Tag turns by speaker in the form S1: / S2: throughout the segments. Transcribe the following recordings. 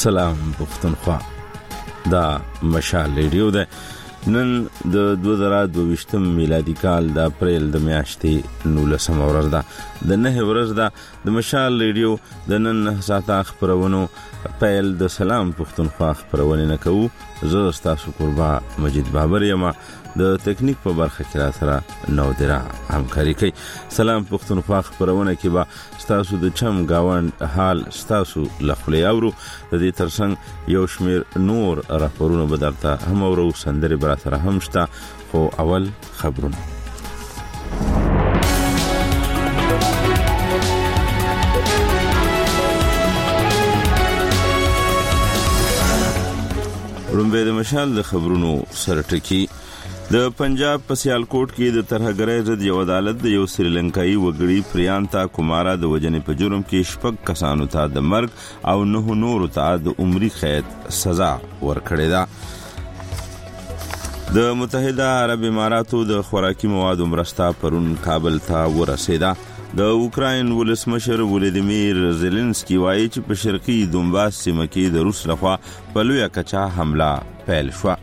S1: سلام پښتونخوا دا مشال ریډیو ده نن د 2022 میلادي کال د اپریل د میاشتې 19 ورځ ده د 9 ورځ ده د مشال ریډیو د نن ساعته خبرونو پیل د سلام پښتونخوا خبرونه نه کوو زه تاسو قربا مجید بابر یم د تکنیک په برخه کې را سره نو درا همکاري کوي سلام پښتونخوا خبرونه کې با تاسو د چم گاوند حال تاسو لخلې اورو د دې ترڅنګ یو شمیر نور راپورونه بدلته هم اورو سندري برا سره هم شته خو اول خبرونه رومبه د مشال د خبرونو سرټکی د پنجاب په سیالکوټ کې د ترهګرۍ ضد یو عدالت د یو سریلنکایي وګړي پریانتا کومارا د وجنې په جرم کې شپږ کسانو ته د مرګ او 9 نورو ته د عمري قید سزا ورکړې ده د متحده عرب اماراتو د خوراکي موادو مرسته پرون کابل ته ورسېده د اوکراین ولسمشر ولادیمیر زيلنسکي وایي چې په شرقي دونباس سیمه کې د روس لخوا په لویه کچه حمله پیل شوه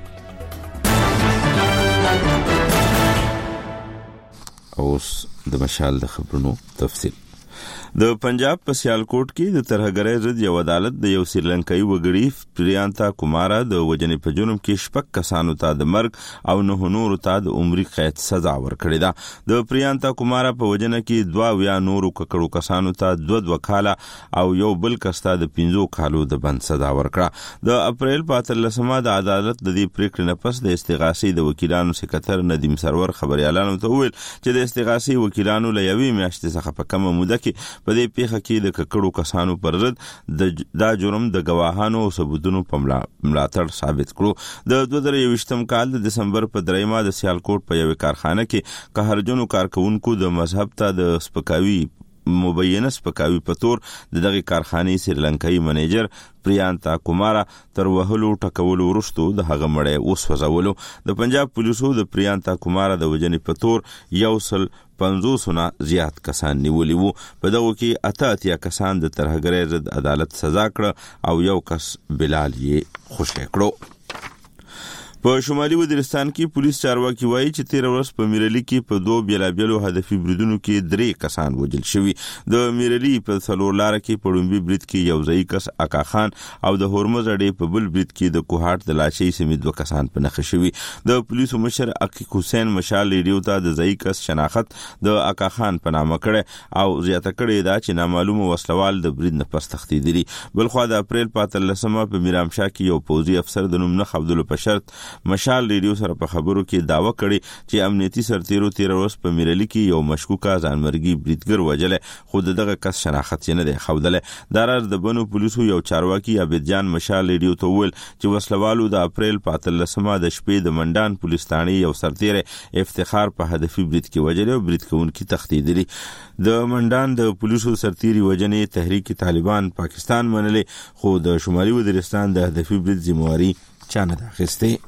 S1: اوس د مشال د خبرونو تفصیل د پنجاب په سیالکوټ کې د ترهګرۍ ضد یو عدالت د یو سریلنکایي وګړي پریانتا کومارا د وجنې په جرم کې شپږ کسانو ته د مرګ او 9 نورو ته د عمري قید سزا ورکړې ده د پریانتا کومارا په وجنه کې 2 نورو ککړو کسانو ته 2 کاله او یو بل کس ته د 15 کالو د بند سزا ورکړه د اپریل په 13مه د عدالت د دې پریکړې نه پس د استغاثې د وکیلانو سکرټر ندیم سرور خبريالانو ته ویل چې د استغاثې وکیلانو له یوې میاشتې څخه په کومه موده کې په دې پیښه کې د ککړو کسانو پر ضد دا جرم د گواهانو او ثبوتونو په ملاتړ ثابت کړو د 2023م کال د دسمبر په 3مه د سیالکوټ په یو کارخانه کې قهرجنو کارکونکو د مذهب ته د سپکاوي مبینه سپکاوي په تور دغه کارخانې سریلنکایي منیجر پریانتا کومارا تر وهلو ټکولو ورستو د هغه مړی وسوځولو د پنجاب پولیسو د پریانتا کومارا د وجنې په تور 150 نه زیات کسان نیولي وو په دغه کې 88 کسان د ترهګرۍ ضد عدالت سزا کړ او یو کس بلال یې خوشی کړو په شمالي وزیرستان کې پولیس چارواکي وایي چې 13 ورځ په میرلی کې په 2 بیلابیلو هدفي بریدونو کې 3 کسان وژل شوي د میرلی په څلور لار کې په ډومبي برید کې یو ځای کس اکا خان او د هرمز اډې په بل برید کې د کوهات د لاشي سمیت 2 کسان په نخښه شوي د پولیسو مشر عقیق حسین مشال ریډیو ته د ځای کس شناخت د اکا خان په نامه کړه او زیاته کړه دا چې نامعلومه وسلوال د برید نه پس تختیدلی بلخو د اپریل په 13مه په میرامشاه کې یو پوځي افسر د نوم نه خبدل په شرط مشال ریډیو سره په خبرو کې داوا کړي چې امنیتي سرتیرو 13 ورځ په میرلی کې یو مشکوکه ځانمرګي بریدګر وجل خو دغه کس شناخت نه دی خوندل دراز د بنو پولیسو یو چارواکي عبدجان مشال ریډیو ته ویل چې وسلوالو د اپریل په 13مه د شپې د منډان پولیس ثاني یو سرتیر افتخار په هدفي برید کې وجل او برید کوونکي تختیدلی د منډان د پولیسو سرتیري وجنې تحریک طالبان پاکستان منلې خو د شمالي وزیرستان د هدفي برید ذمہواری چانه اخیسته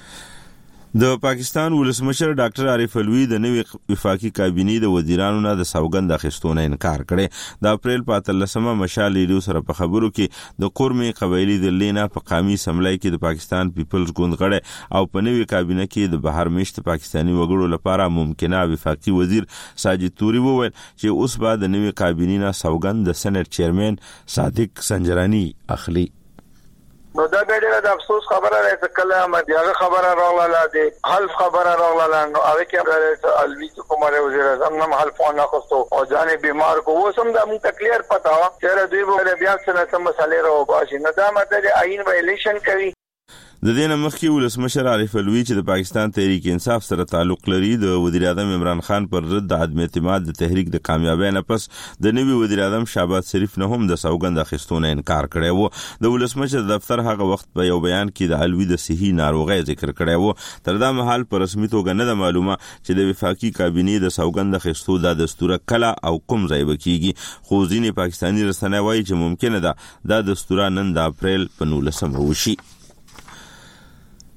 S1: د پاکستان ولسمشر ډاکټر عارف الوی د نوي وفاقي کابینې د وزیرانو نه د سوګند اخیستونه انکار کړي د اپریل په 13مه مشال ریډیو سره په خبرو کې د قرمي قبایلی د لینا په قامي سملای کې د پاکستان پیپلز ګوند غړي او په نوي کابینه کې د بهر میشت پاکستاني وګړو لپاره ممکنه وفاقي وزیر ساجد توري وویل چې اوس بعد د نوي کابینې نه سوګند د سېنات چیرمن صادق سنجرانی اخلي
S2: نو دا ډېره د افسوس خبره ده چې کله مدیاغه خبره راغله د حلف خبره راغله نو هغه کې الوی کومره وزیر اعظم نم حلفونه کوستو او ځان بیمار کو وسم د مون تکلیف پتا چې دوی به بیا څه مسالې راو باشي نه دا ماده عین وایلیشن کوي
S1: د دې مخکې ولسمشر عارف الوی چې د پاکستان تحریک انصاف سره تعلق لري د وزیر اعظم عمران خان پر ضد د عدم اعتماد د تحریک د کامیابی نه پس د نوي وزیر اعظم شهباز شریف نه هم د سوګند اخیستونه انکار کړی وو د ولسمشر دفتر هغه وخت په یو بیان کې د الوی د صحي ناروغي ذکر کړی وو تر دا مهال پر رسمي توګه نه معلومه چې د وفاقي کابینې د سوګند اخیستو د دستور کله او کوم ځای وکیږي خو ځینې پاکستاني رسنۍ وایي چې ممکنه ده د دستور نن د اپریل په 19 وشي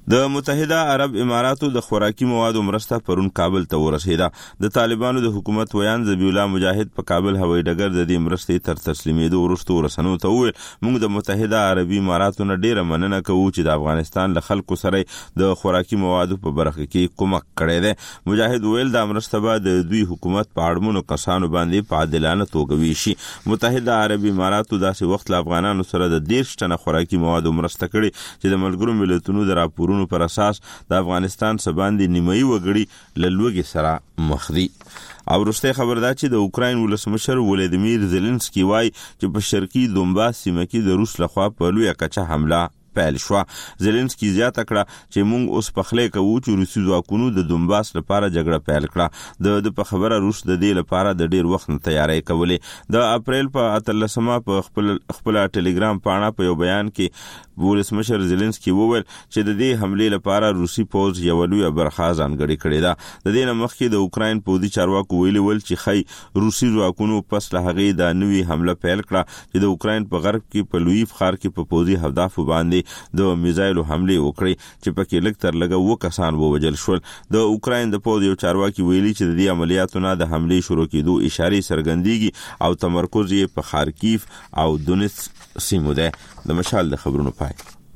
S1: د متحده عرب اماراتو د خوراکي موادو مرسته پرون کابل ته ورسېده. د طالبانو د حکومت ویان ذبیح الله مجاهد په کابل هوایي ډګر د دې مرستې تر تسلیمېدو وروسته رسنیو ته وویل موږ د متحده عربي اماراتو نه ډیره مننه کوو چې د افغانستان له خلکو سره د خوراکي موادو په برخه کې کومک کړی دی. مجاهد ویل دا مرسته به د دوی حکومت په اړمنو کسانو باندې په عادلانه توګه ویشي. متحده عربي اماراتو داسې وخت له افغانانو سره د 10 ټنه خوراکي موادو مرسته کړې چې د ملګرو ملتونو د راپورونو پر اساس د افغانستان سباندې نیمایي وګړي له لوږې سره مخ دي. او وروسته خبر ده چې د اوکراین ولسمشر ولادیمیر زيلنسکي وایي چې په شرقي دونباس سیمه کې د روس لخوا په لویه کچه حمله پیل شو. زيلنسکي زیاته کړه چې موږ اوس پخلې کوو چې روسي ځواکونو د دونباس لپاره جګړه پیل کړه. د خبره روس د دې لپاره د ډیر وخت تیاری کولې. د اپریل په 13 په خپل ټلګرام پاڼه په یو بیان کې ولسمشر زيلنسکي وویل چې د دې حمله لپاره روسي پوځ یو لوی برخه ځانګړې کړې ده. د دې نه مخکې د اوکراین پوځي چارواکو ویلي ول چې خی روسي ځواکونو پس له هغې د نوې حمله پیل کړه چې د اوکراین په غرب کې په لویف ښار کې په پوځي اهدافو باندې د میزایلو حمله وکړي چې پکې لږ تر لږه 2 کسان ووژل شول. د اوکراین د پوځ یو چارواکي ویلي چې د دې عملیاتو نه د حمله شروع کېدو اشارې څرګندېږي او تمرکز یې په خارکیف او دونیتسک سیمو ده. د مشال د خبرونو پای.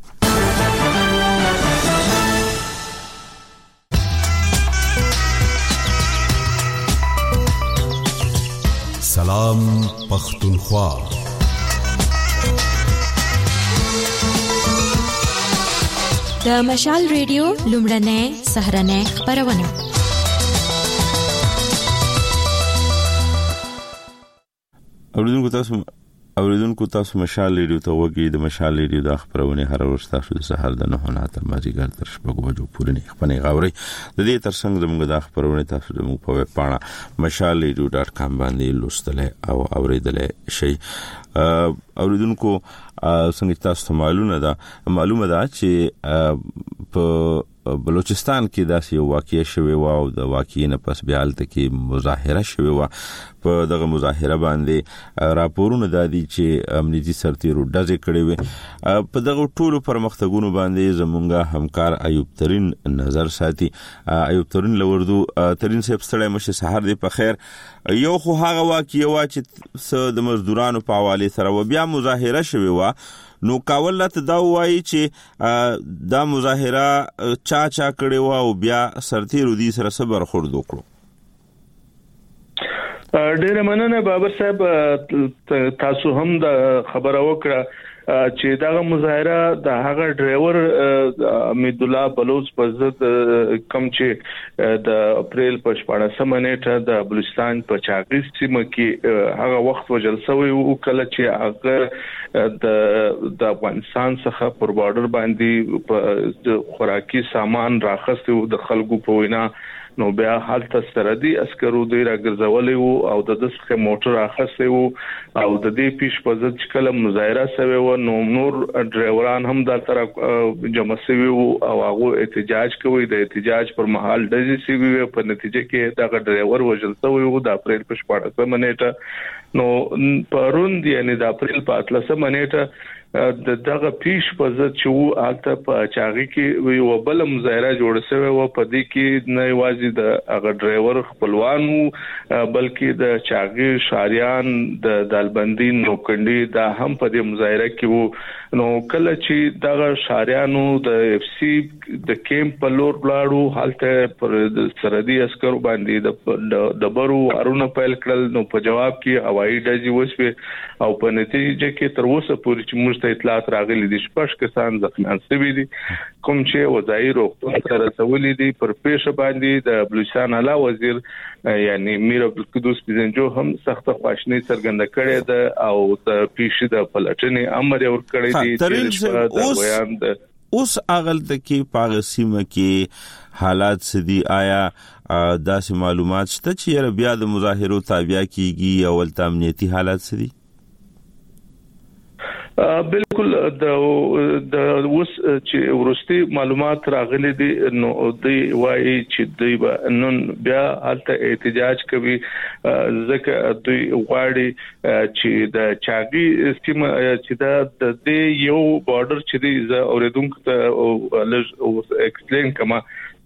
S3: سلام پختونخوا.
S4: د مشال ریډیو لومړنۍ سهرنۍ خبرونه.
S1: اوریدونکو تاسو مشال ریډیو ته وګورئ. د مشال ریډیو د خبرونه هر ورځ تاسو د سحر د 9 تر مازیګر تر 6 بجو پورې نه خبرونه غوړي. د دې ترڅنګ زموږ د خبرونه تاسو د موږ په ویب پاڼه mashalradio.com باندې لوستل او اوریدل شي. اوریدونکو څنګه تاسو ته معلومه ده چې په بلوچستان کې داسې یو واقعي شوی و او د واقعي نه پس بیا هلته کې مظاهره شوی و. په دغه مظاهره باندې راپورونه دادي چې امنیتي سرتیرو ډزې کړې وي. په دغه ټولو پرمختګونو باندې زمونږ همکار ایوب ترین نظر ساتي. ایوب ترین لوردو ترین صاحب ستړی مشه سحر دی په خیر. یو خو هغه واقعي و چې د مزدورانو په حواله سره و بیا مظاهره شوی و. نو کاولت دا وایي چې دا مظاهره چا کړي و او بیا سرتیرو دي سره صبر خورد وکړو.
S5: ډیره مننه بابر صاحب. تاسو هم د خبره وکړه چې دا مظاهره د هغه ډرایور امید الله بلوچ په ضد کم چې د اپریل په 14 نیټه د بلوچستان په چاغیز سیمه کې هغه وخت وجل شوی او کله چې هغه د افغانستان څخه پر بارډر باندې خوراکي سامان راخستو د خلکو په وینا نو بیا حالت سردي عسکرو دوی راګرځولې او د دسخه موټر اخستې او د دې پیش په ځد چې کله مظاهره شوی و نو نور ډرایوران هم د تر جمع شوی او هغه احتجاج کوي. د احتجاج پر مهال ډزې شوی په نتیجه کې دا ډرایور وژل شوی و د اپریل په 14 نیټه. نو پروند یعنی د اپریل په 13 نیټه دغه پیش په ځد چې وو البته په چاغي کې یو بل مظاهره جوړ شوی و. په دې کې نه یوازې د هغه ډرایور خپلوان وو بلکې د چاغي شاریان د دالبندي نوکندي دا هم په دې مظاهره کې وو. نو کله چې دغه شاریانو د اف سی د کیمپ په لور بلاړو حالت پر سرحدي عسکرو باندې د برو ارونه پیل کړل. نو په جواب کې هوایي ډزې وشوه او په نتیجه کې تر اوسه پورې چې موږ اطلاعات راغلي دي 6 کسان زخمیان شوي دي کوم چې وځای روغتون ته رسولي دي. پر پیښه باندې د بلوچستان اعلی وزیر یعنی میر عبدالقدوس پیزنجو هم سخت خواشنی څرګنده کړې ده او د پیښې د پلټنې امر ور کړی دی.
S1: اوس اغلته کې پاغسیمه کې حالات سدي آیا داسې معلومات شته چې بیا د مظاهرو تابع کیږي او امنیتي حالات سدي؟
S5: بالکل د اوس چې ورستي معلومات راغلي دي نو دوی وايي چې دوی به نن بیا حالت احتجاج کوي ځکه دوی غواړي چې د چاغي سیمه چې د یو بارډر چې دی اوریدونکو ته لږ ایکسپلین کما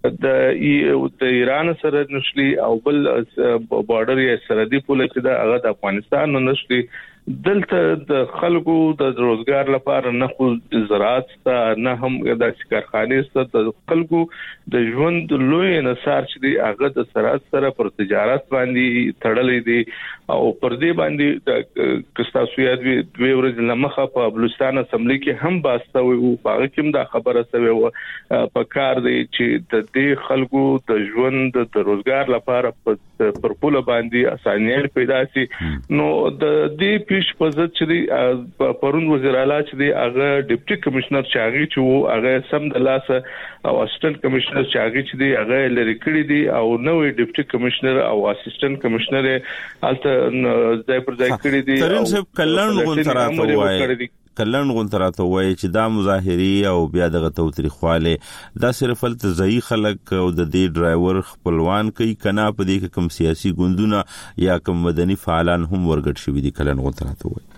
S5: د ایران سره نشلی او بل بارډر یې سرحدي پوله چې دا هغه د افغانستان نشلی دلته د خلکو د روزګار لپاره نه خو زراعت نه هم د کارخانې ست د خلکو د ژوند لوی انحصار چې دی هغه د زراعت سره پر تجارت باندې تړلې دي او پر دې باندې کستاسو یاد دوی ورځ لمخه په بلوچستان اسمبلی کې هم باسته وي هغه کوم دا خبره سوي و په کار دی چې د دې خلکو د ژوند د روزګار لپاره پر پوله باندې اسانیت پیدا شي نو د دې پیش پزت چې پرون وزیر اعلی چې دی هغه ډیپټي کمشنر چاغي چې وو هغه سم د لاس او اسسټنټ کمشنر چاغي چې دی هغه لری کړی دی او نوې ډیپټي کمشنر او اسسټنټ کمشنر الته ځای پر ځای کړی دی
S1: ترين صاحب کلن غونتراته وایي کلن غونتراته وایي چې دا مظاهري او بیا دغه توتریخواله دا صرف التزئی خلک او د دې ډرایور خپلوان کوي کنا په دې کې کوم سیاسي ګوندونه یا کوم مدني فعالان هم ورګټ شوی دي کلن غونتراته وایي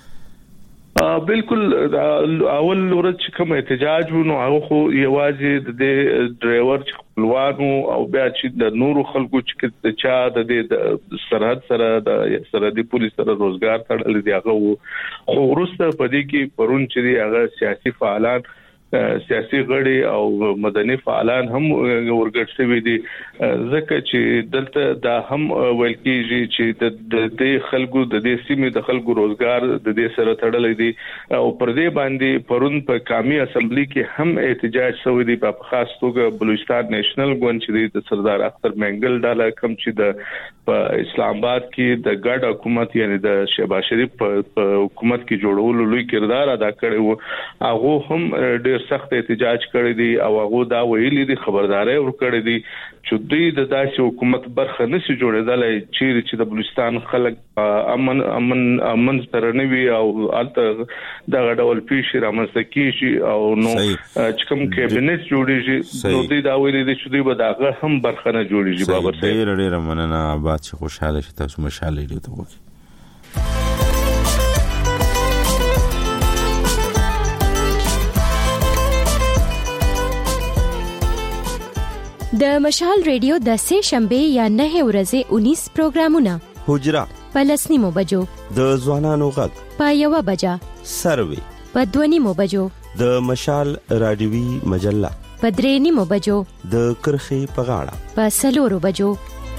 S5: بالکل اول ورځ چې کوم احتجاج وو هغه خو یوازې د ډرایور خپلوانو او بیا چې د نورو خلکو چې چا د سرحد سره د سرحدي پولیس سره روزګار تړل دي هغه خو ورسته په دې کې پرون چې هغه سیاسي فعالان سیاسي غړي او مدني فعالان هم ورګټ شوی دي ځکه چې دلته دا هم ویل کیږي چې د خلکو د دې سیمې د خلکو روزګار د دې سره تړلې دي او پر دې باندې پرون په قومي اسمبلی کې هم احتجاج شوی دی په خاص توګه بلوچستان نېشنل ګوند چې د سردار اختر منګل ډاله کوم چې د اسلام آباد کې د ګډ حکومت یعنی د شهباز شریف په حکومت کې جوړولو لوی کردار ادا کړی وو هغه هم سخت احتجاج کړی دی او هغه دا ویلي دي خبرداري ورکړی دي چې دوی د داسې حکومت برخه نشي جوړېدلای چې د بلوچستان خلک امن سره نه وي او الته د غډول پیښې رامنځته کیږي او نو چې کوم کابینټ جوړیږي نو دوی دا ویلي دي چې دوی به داغه هم برخه نه جوړیږي بابر صاحب
S1: ډېر مننه آباد چې خوشاله شي تاسو مشاله لري ته وکی
S4: د مشال ریډیو د سه شنبه یا 9 ورځې 19 پروګرامونه
S1: حجرا
S4: پلسنیمو بجو
S1: د ځوانانو غږ
S4: په 1 بجا
S1: سروي
S4: په 2 بجو
S1: د مشال رادیوي مجله
S4: په 3 بجو
S1: د کرخي په غاړه
S4: په 4 بجو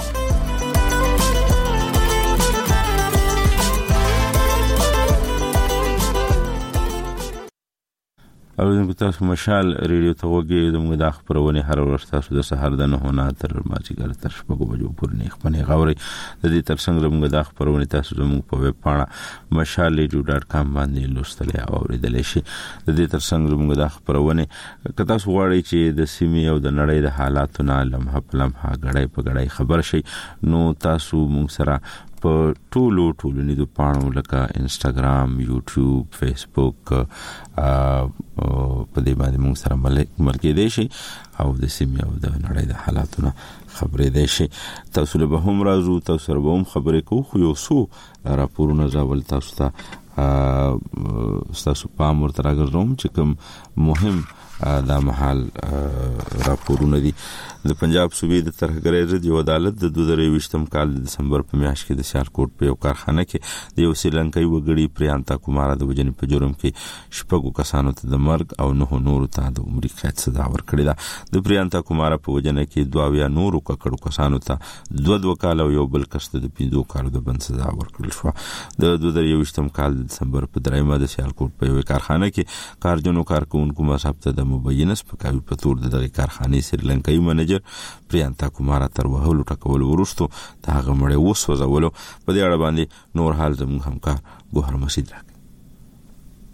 S1: او د تاسو مشال ریډیو ته وګورئ د موږ د خبرونه هر ورځ تاسو د سحر د 9 تر ماځګر تر شپږ بجو پورې نه خپنه غوړي د دې ترڅنګ موږ د خبرونه تاسو زموږ په ویب پاڼه mashalradio.com باندې لوستلې او اوریدلې شي د دې ترڅنګ موږ د خبرونه کته سو غواړي چې د سیمې او د نړۍ د حالاتو نه لمحه په لمحه غړای په غړای خبر شي نو تاسو موږ سره په ټولنیزو پاڼو لکه انستګرام، یوټیوب، فیسبوک په دې باندې موږ سره ملګری دي شي او د سیمې او د نړۍ د حالاتونو خبرې دي شي تاسو له هم راځو تاسو سره هم خبرې کوو خو یو څو راپورونه راول تاسو ته تاسو پام ورته راغلم چې کوم مهم دا محل راپورونه دي د پنجاب صوبې د ترهګرۍ ضد یو عدالت د 2023م کال د دسمبر په میاشت کې د سیالکوټ په یو کارخانه کې د یو سریلانکایي وګړي پریانتا کومارا د وجنې په جرم کې شپږو کسانو ته د مرګ او 9 نورو ته د عمر قید سزا ورکړې ده د پریانتا کومارا په وجنې کې 22 نورو ککړو کسانو ته 2 کال او یو بل کس ته د 15 کالو د بند سزا ورکړل شو د 2023م کال د دسمبر په درېمه د سیالکوټ په یو کارخانه کې کارجنو کارکونکو مصاب ته د مبینه سپکاوي په تور د دغه کارخانې سریلانکایي منیجر پریانتا کومارا تر وهلو ټکول ورستو د هغه مړې وسوځولو په دې اړه باندې نور حال زموږ همکار ګوهر مسجد راک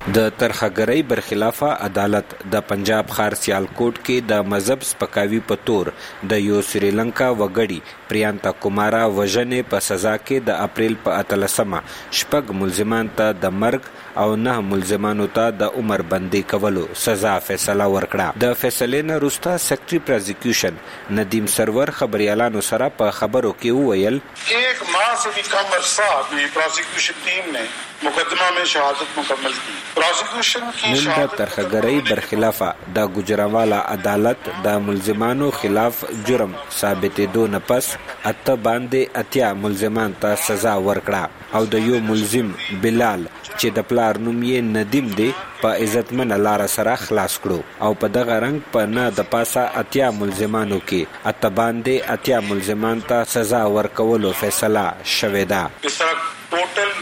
S3: د ترخګرۍ برخلافه عدالت د پنجاب خار سیالکوټ کې د مذهب سپکاوي په تور د یو سریلنکا وګړي پریانتا کومارا وژنې په سزا کې د اپریل په 18 شپږ ملزمان ته د مرګ او 9 ملزمانو ته د عمر بندي کولو سزا فیصله ورکړه. د فیصلې نه وروسته سیکرټري پروزیکیوشن ندیم سرور خبريالانو سره په خبرو کې وویل
S6: एक माह से भी कम अरसा अभी प्रोसिक्यूशन टीम ने मुकदमा में शहादत मुकम्मल की. प्रोसिक्यूशन की
S3: शहादत ترخګرۍ برخلافه د ګجراوالا عدالت د ملزمانو خلاف جرم ثابتېدو نه پس اته باندې اتیا ملزمان ته سزا ورکړه او د یو ملزم بلال چې د پلار نوم یې ندیم دی په عزتمن لار سره خلاص کړو او په دغه رنګ په نه د پاسه اتیا ملزمانو کې اته باندې اتیا ملزمان ته سزا ورکولو فیصله شوې ده.
S6: इस तरह टोटल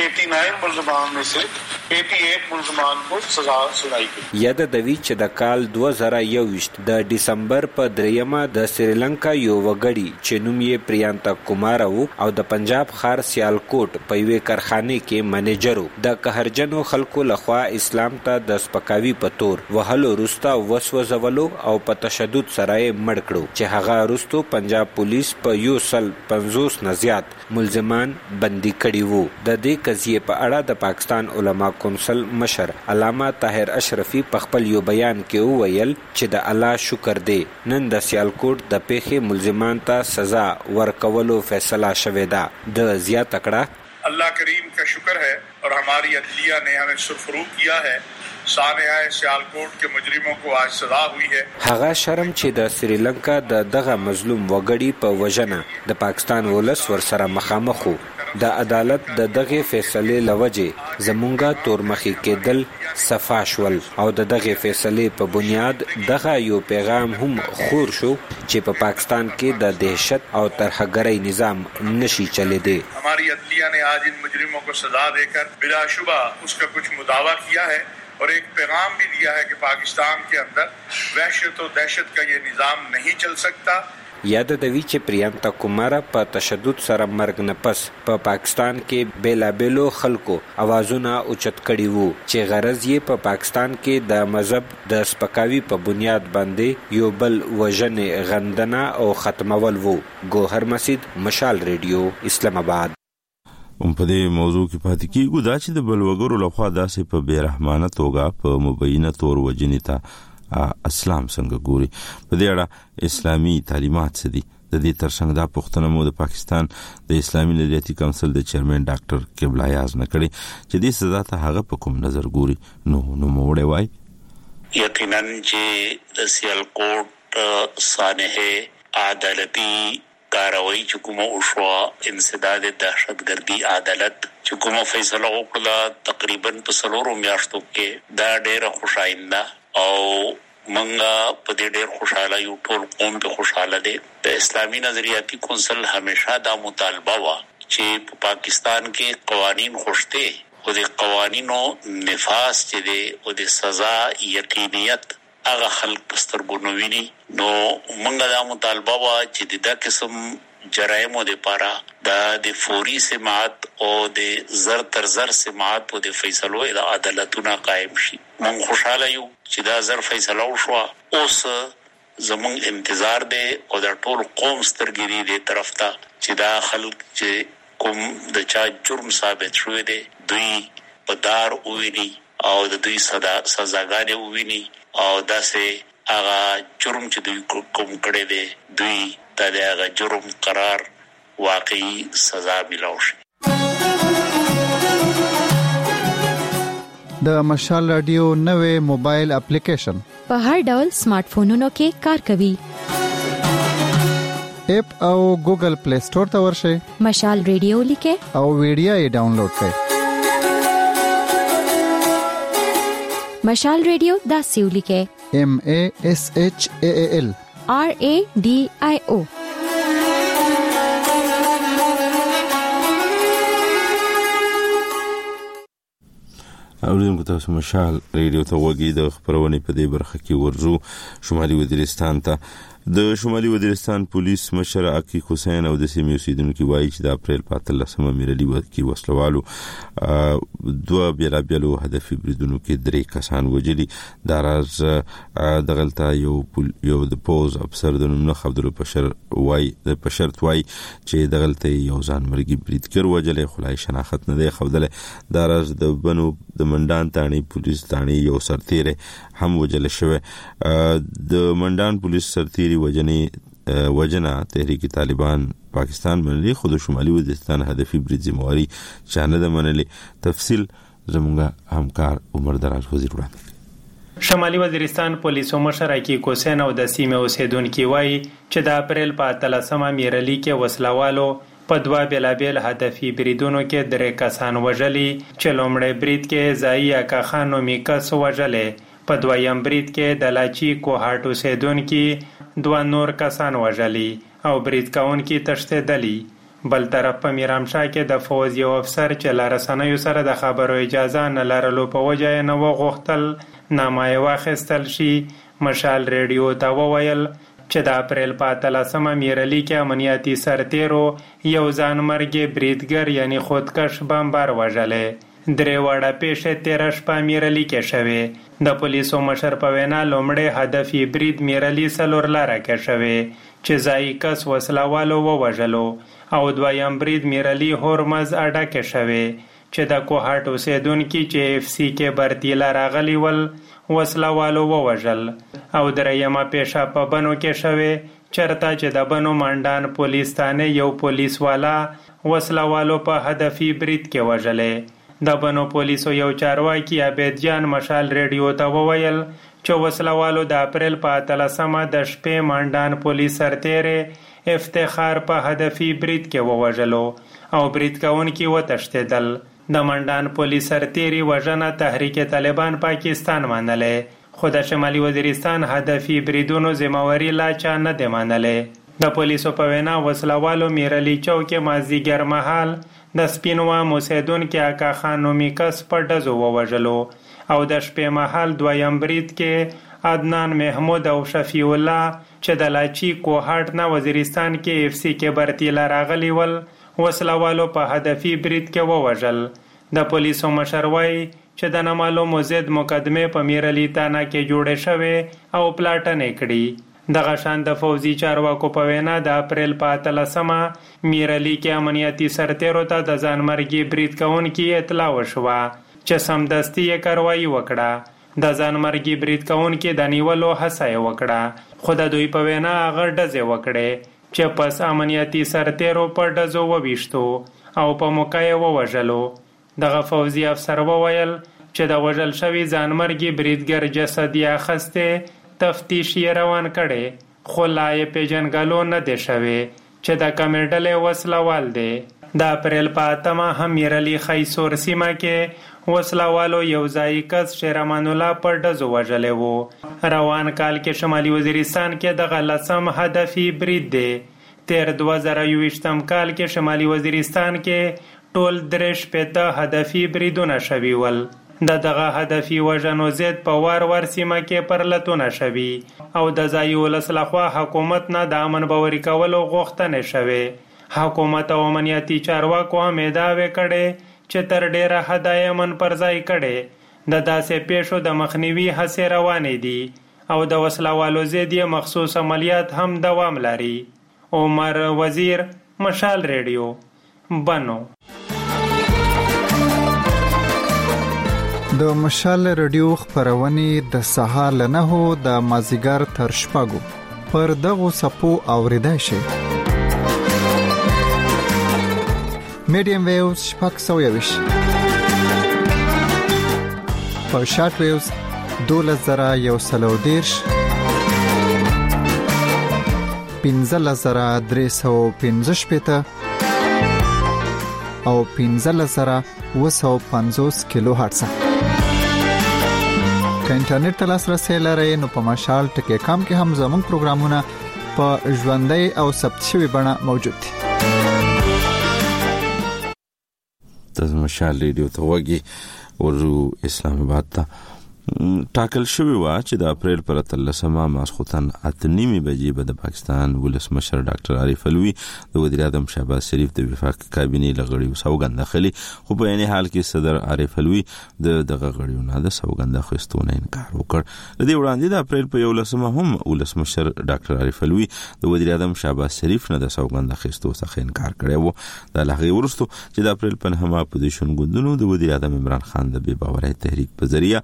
S6: 89 मुल्ज़मान में से 88 मुल्ज़मान को सजा सुनाई गई.
S3: یاد دوی چې د کال 2021 د دسمبر په 3 د سریلنکا یو وګړي چې نوم یې پریانتا کومارا وو او د پنجاب خار سیالکوټ په یوې کارخانه کې منیجر د قهرجنو خلکو لخوا اسلام ته د سپکاوي په تور وهلو وروسته وسوځولو او په تشدد سره مړ کړو چې هغه وروسته پنجاب پولیس په 150 نه زیات ملزمان بندي کړي وو. د دې قضیه په اړه د پاکستان علما کونسل مشر علامه طاهر اشرفي په خپل یو بیان کې وویل چې د الله شکر دی نن د سیالکوټ د پیښې ملزمان ته سزا ورکولو فیصله شوې ده. د زیاته کړه
S6: अल्लाह करीम का शुक्र है और हमारी अदलिया ने हमें सुरफरूब किया है. सानेहा सियालकोट के मुजरिमों को आज सजा हुई है.
S3: هغه شرم چې د سریلنکا د دغه مظلوم وګړي په وژنه د پاکستان ولس ورسره مخامخ وو. د عدالت د دغه فیصلې لوجه زمونږه تورمخي کېدل صفا شول او د دغه فیصلې په بنیاد دغه یو پیغام هم خور شو چې په پاکستان کې د دهشت او ترهګرۍ نظام نشي چلیدي.
S6: हमारी अदलिया ने आज इन मुजरिमों को सजा देकर बिलाशुबा उसका कुछ मुदावा किया है और एक पैगाम भी दिया है कि पाकिस्तान के अंदर वहशत और दहशत का ये निज़ाम नहीं चल सकता.
S3: یاد دوی چې پریانتا کومارا په تشدد سره مرګ نه پس په پاکستان کې بیلابیلو خلکو اوازونه اوچت کړي وو چې غرض یې په پاکستان کې د مذهب د سپکاوي په بنیاد باندې یو بل وژنې غندنه او ختمول وو. ګوهر مسجد، مشال ریډیو، اسلام آباد.
S1: په دې موضوع کې پاتې کیږو دا چې د بلوګرو لخوا داسې په بیرحمانه توګه په مبینه تور وجنې ته اسلام څنګه ګوري. په دې اړه اسلامي تعلیمات څه دي؟ د دې ترڅنګ دا پوښتنه مو د پاکستان د اسلامي نظریاتي کونسل د چیرمن ډاکټر قبله یاز نه کړې چې دې سزا ته هغه په کوم نظر ګوري. نو موړې وای
S7: یقینا چې د سیالکوټ سانحه عدالتي کاروي چې کومه وشوه انسداد دهشتګردي عدالت چې کومه فیصله وکړه تقریبا په 4 میاشتو کې دا ډېره خوشاینده او منګه په دې ډېر خوشاله یو ټول قوم په خوشاله دي. د اسلامي نظریاتي کونسل همیشه دا مطالبه وا چې په پاکستان کې قوانین خوشته او د قوانینو نفاذ چې دي او د سزا یقینیت هغه خلک پسترګو نو ویني. نو منګه دا مطالبه وا چې د قسم جرایمو د پاره د فوري سماعت او د زر تر زر سماعت او د فیصلو د عدالتونه قائم شي. مون خوشاله یو چې دا زر فیصله وشو. اوس زمون انتظار دی او د ټول قوم سترګری دی طرف ته چې دا خلک چې کوم د چا جرم ثابت شوی دی دوی په دار وویني او د دوی سزاګانې وویني او داسې هغه جرم چې دوی کوم کړی دی دوی د هغه جرم قرار واقعي سزا ملو شي.
S8: د مشال رادیو نوې موبایل اپلیکیشن
S4: په هر ډول سمارټ فونونو کې کار کوي.
S8: اپ او ګوګل پلی سٹور ته ورشئ.
S4: مشال ریډیو لیکه
S8: او ویډیو یې ډاونلوډ کړئ.
S4: مشال ریډیو داسې ولیکه
S8: MASHAAL
S4: RADIO.
S1: اوریدونکو تاسو مشال ریډیو ته وګورئ. د خبرونه په دې برخه کې ورزو شمالي وزیرستان ته د شمالي وزیرستان پولیس مشر عقیق حسین او د سیمې اوسیدونکو وایي چې د اپریل 15 میرالي کې وسلوالو دوه بیلابیلو هدفي بریدونو کې 3 کسان وژلي. دا راز دغلطه یو د پوز افسر د نوم عبدالله پشر وایي چې دغلطه یو ځان مرګي بریدګر وژلې خلای شناخت نه دی خوله. دا راز د بنو د منډان تانی پولیس تانی یو سرتیره هم وژل شوی. د منډان پولیس سرتیری وجنه تحریک طالبان پاکستان منلی خود شمالي وزیرستان هدفي برید ذمہواری چانه د منلی. تفصیل زمونږه همکار عمر دراز وزیر وړاندې.
S9: شمالي وزیرستان پولیسو مشر عقیق حسین او د سیمې اوسیدونکو وایي چې د اپریل 15 میرالي کې وسلوالو په دوه بیلابیل هدفي بریدونو کې 3 کسان وژلي چې لومړی برید کې ځایي اکا خان نومي کس وژلې. په دویم برید کې د لاچی کوهاټ اوسیدونکو 2 نور کسان وژلي او برید کوونکي تښتېدلي. بل طرف په میرامشاه کې د فوز یو افسر چې لارسنیو سره د خبرو اجازه نه لرلو په وجه یې نه وغوښتل نامه یې واخیستل شي. مشال ریډیو ته وویل چې د اپریل 15 میرالي کې امنیتي سرتیرو یو ځان مرګي بریدګر یعنی خودکش بمبار وژلې. 3 وړه پیښې 13 شپه میرالي کې شوې. د پولیسو مشر په وینا لومړی هدفي برید میرالي سلور لاره کې شوې چې ځایي کس وسلوالو ووژلو او دویم برید میرالي هورمز اډه کې شوې چې د کوهاټ اوسیدونکي چې FC کې برتیلا راغلي ول وسلوالو ووژل او دریمه پیښه په بنو کې شوې چرته چې د بنو منډان پولیس تانه یو پولیس والا وسلوالو په هدفي برید کې وژلې. د بنو پولیسو یو چارواکي عبید جان مشال ریډیو ته وویل چې وسلوالو د اپریل 15 د شپې منډان پولیس سرتیره افتخار په هدفي برید کې ووژلو او برید کوونکي وتښتېدل. د منډان پولیس سرتیری وژنه تحریک طالبان پاکستان منلې خو د شمالي وزیرستان هدفي بریدونو ذمہواری لا چا نه دی منلې. د پولیسو په وینا وسلوالو میرالي چوک مازدیګر مهال د سپینوا اوسیدونکو اکا خان نومي کس په ډزو ووژلو او د شپې مهال دویم برید کې عدنان محمود او شفیع الله چې د لاچی کوهاټ نه وزیرستان کې FC کې برتیلا راغلی ول وسلوالو په هدفي برید کې ووژل. د پولیسو مشر وایي چې د نامعلومو ضد مقدمه په میرالي تانه کې جوړه شوې او پلاټنې کړي. دغه شان د فوزي چارواکو په وینا د اپریل 15 میرالي کې امنیتي سرتیرو ته د ځان مرګي برید کوونکي اطلاع وشوه چې سمدستي یې کاروایی وکړه. د ځان مرګي برید کوونکي د نیولو هڅه یې وکړه خو د دوی په وینا هغه ډزې وکړې چې پس امنیتي سرتیرو په ډزو وویشتو او په موقع یې ووژلو. دغه فوزي افسر وویل چې د وژل شوي ځان مرګي بریدګر جسد یې اخیستی تفتیش یې روان کړي خو لا یې پیژنګلو نه دی شوی چې د کومې ډلې وسلوال دی. د اپریل 15 هم میرالي خیسور سیمه کې وسلوالو یو ځایي کس شیرمان الله په ډزو وژلی وو. روان کال کې شمالي وزیرستان کې دغه 10 هدفي برید دی. تیر 2021 کال کې شمالي وزیرستان کې ټول 3 هدفي بریدونه شوي ول. دغه هدفي وژنو ضد په وار سیمه کې پرلتونه شوي او د ځایي ولس لخوا حکومت نه د امن باوري کولو غوښتنې شوې. حکومت او امنیتي چارواکو هم ادعاوې کړې چې تر ډیره حده یې امن پر ځای کړی. د داسې پیښو د مخنیوي هڅې روانې دي او د وسلوالو ضد یې مخصوص عملیات هم دوام لري. عمر وزیر، مشال ریډیو، بنو.
S8: د مشال ریډیو خبرونه د سهار له 9 د مازیګر تر شپږو پر دغه سپو اوریدای شي. میډیم ویوز 620 په شارټ ویوز 12110 15315 او 15250 کیلو هرتز. که انټرنیټ ته لاسرسي لرئ نو په مشال ټکی کام کې هم زموږ پروګرامونه په ژوندۍ او ثبت شوی بڼه موجود دي.
S1: د مشال ریډیو ته وګي ورو اسلام آباد ته ټاکل شوی و چې د اپریل پر 13 ماسخوتن 8:30 بجې به د پاکستان ولسمشر ډاکټر عارف الوی د وزیر اعظم شهباز شریف د وفاق کابینه لغړی سوګند اخلي، خو په عین حال کې صدر عارف الوی دغه غړیونه د سوګند اخیستونه انکار وکړ. د دې وړاندې د اپریل په 11 هم ولسمشر ډاکټر عارف الوی د وزیر اعظم شهباز شریف نه د سوګند اخیستو څخه انکار کړی و. د لغړی ورستو چې د اپریل په 9 اپوزیشن ګوندونو د وزیر اعظم عمران خان د بې باورۍ تحریک په ذریعہ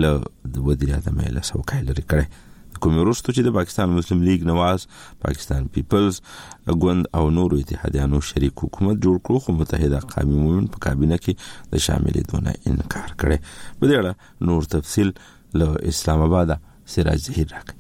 S1: د وزیر اعظم له څوکۍ لري کړي. کوم وروسته چې د پاکستان مسلم لیگ نواز، پاکستان پیپلز ګوند او نورو اتحادیانو شریک حکومت جوړ کړو، خو متحده قومي مومن په کابینه کې د شاملېدو نه انکار کړي. په دې اړه نور تفصیل له اسلام آباد سراج ظهیر راکړي.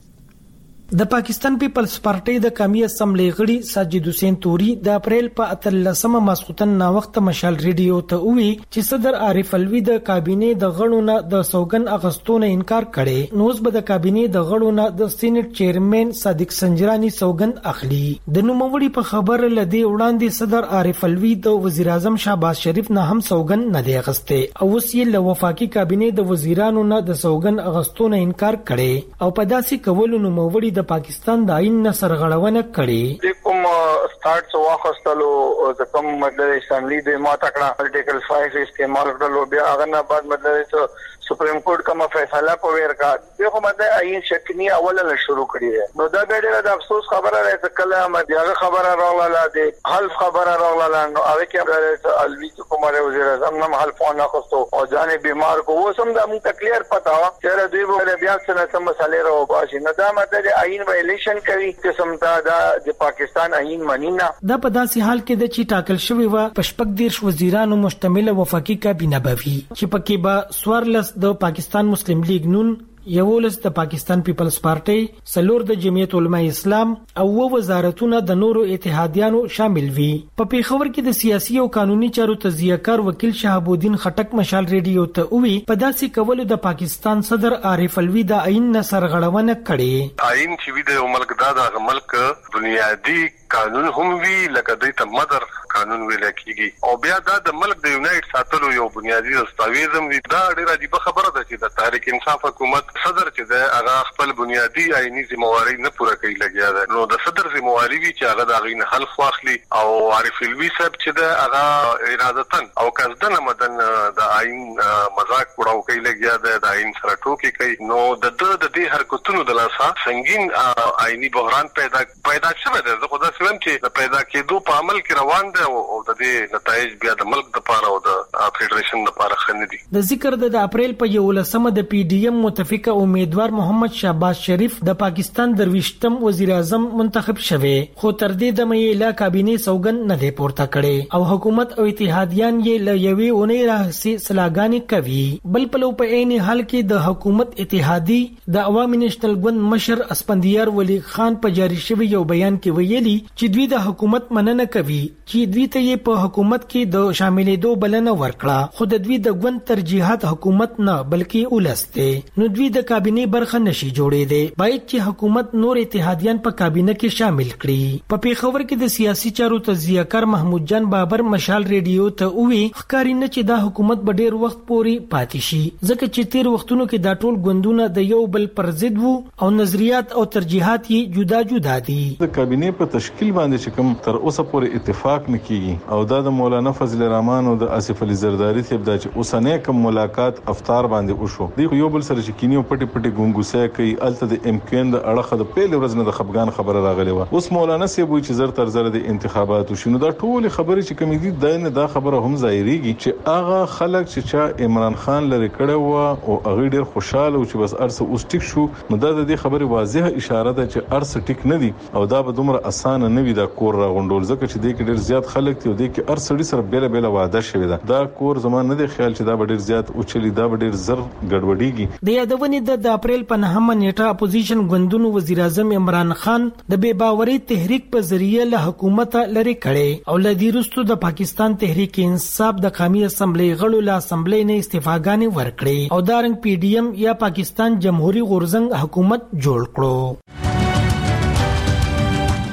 S10: د پاکستان پیپلز پارټي د قومي اسمبلی غړي ساجد حسین توري د اپریل په 13 ماسخوتن نا وخت مشال ریډیو ته وی چې صدر عارف الوی د کابینه د غړو نه د سوګن اغستونه انکار کړي. نوز به د کابینه د غړو نه د سېنات چیرمن صادق سنجرانی سوګند اخلي. د نوموړي په خبر لدی وړاندې صدر عارف الوی د وزیر اعظم شهباز شریف نه هم سوګن نه دی اغسته او وسیل له وفاقي کابینه د وزیرانو نه د سوګن اغستونه انکار کړي او په داسې کولو نوموړي د پاکستان د آئین نه سرغړونه کړي.
S2: کوم سٹارټ سو واخستلو د کوم مطلب اسمبلی د ما تکړه آرټیکل 5 استعمال کړلو، بیا هغه نه بعد مطلب سپریم کورټ کوم فیصله کو ورکا دغه مده عین شکنی اوله شروع کړی. نو دا ډېر د افسوس خبره ده چې کله مدیاغه خبره راغله د حلف خبره راغله، نو هغه کې الوی کومار وزیر اعظم نم حلف نه خوستو او ځان بیمار کو وسم د مون تکلیف پتا چې دوی به بیا څه مسالې راو باشي. نو دا مده عین وایلیشن کوي چې سمتا د پاکستان عین منینا.
S10: دا په داسې حال کې د چی ټاکل شوی و پشپک دیرش وزیرانو مشتمل وفاقي کابینه بوي چې پکې به سوارلس د پاکستان مسلم لیگ نون، یولس د پاکستان پیپلز پارټي، سلور د جمعیت علماء اسلام او وزارتونه د نورو اتحادیانو شامل وي. په پیښور کې د سیاسي او قانوني چارو تجزیه‌کار وکیل شهاب الدین خټک مشال ریډیو ته وی په داسې کولو د پاکستان صدر عارف الوی د عین نصر غړونه کړي.
S11: عین چې وی د ملک د ملک بنیادی قانون هم وی لکه د مدر قانون ویل کیږي او بیا د ملک د یونایټ ساتلو یو بنیادی دستاویز هم وی. دا ډیره عجیب خبره ده چې د تحریک انصاف حکومت صدر چې د هغه خپل بنیادی آئینی ذمہواری نه پوره کوي لګیا ده. نو د صدر ذمہواری وی چې هغه د غین حلف واخلي او عارف الوی صاحب چې د هغه ارادتن او قصدن مدن د آئین مذاق وړاو کوي لګیا ده، د آئین سره ټوکی کوي. نو د دې حرکتونو د لاسه سنگین آئینی بحران پیدا شوه ده. زه خدای سلام چې د پیدا کېدو په عمل کې روان ده او د دې نتایج بیا د ملک لپاره او د فدریشن لپاره خنه دي.
S10: د ذکر د اپریل په 11 د پی ډی ایم متفقه امیدوار محمد شهباز شریف د پاکستان درویشتم وزیر اعظم منتخب شوه، خو تر دې د مې لا کابینه سوګن نه دی پورته کړي او حکومت او اتحادیان یې ل یوې اونۍ راهسي سلاګانې کوي. بل په لو په عین حال کې د حکومت اتحادی د عوامي نېشنل ګوند مشر اسپندیار ولی خان په جاری شوی یو بیان کې ویلي چې دوی د حکومت مننه کوي چې دوی ته یې په حکومت کې د شاملېدو بلنه ورکړه، خو د دوی د ګوند ترجیحات حکومت نه بلکې ولسته. نو دوی د کابینه برخه نشي جوړې دي، باید چې حکومت نور اتحادیان په کابینه کې شامل کړي. په پیښور کې د سیاسي چارو تجزیه‌کار محمود جان بابر مشال ریډیو ته وی ښکاری نه چې دا حکومت به ډیر وخت پورې پاتې شي، ځکه چې تیر وختونو کې دا ټول ګوندونه د یو بل پر ضد وو او نظریات او ترجیحات یې جدا جدا دي.
S5: د کابینه په تشکیل باندې چې کوم تر اوسه پورې اتفاق نکېږي او دا د مولانا فضل الرحمن او د آصف علي زرداری ته د اوسنه کوم ملاقات افطار باندې وشو. د یو بل سره چې کینیو پټي پټي ګونګوسه کوي الته د ام کین د اړه د پیل ورځ نه د خفغان خبره راغلی و. اوس مولانا سی وایي چې زر تر زر د انتخابات وشینو. دا ټول خبرې چې کوم دي دا خبره هم ظاهريږي چې هغه خلک چې عمران خان لري کړه و او هغه ډیر خوشاله او چې بس ارسه اوس ټیک شو. نو دا د دې خبره واضحه اشاره ده چې ارسه ټیک نه دي او دا به دومره اسانه نه وي دا کور راغونډول، ځکه چې د کې ډیر زیات خلک دي او د کې ارسړي سره بیل بیل وعده شوی ده. دا کور زمان نه دی خیال چې دا به ډیر زیات او چلی دا به ډیر زر ګډوډیږي. د یادونې د اپریل په 9 نیټه اپوزیشن ګوندونو وزیر اعظم عمران خان د بے باوري تحریک په ذریعہ له حکومت لري کړي او لدی رستو د پاکستان تحریک انصاف د قومي اسمبلی غړو له اسمبلی نه استعفاګانې ورکړي او دارنګ پی ډی ایم یا پاکستان جمهوریت غورزنګ حکومت جوړ کړو.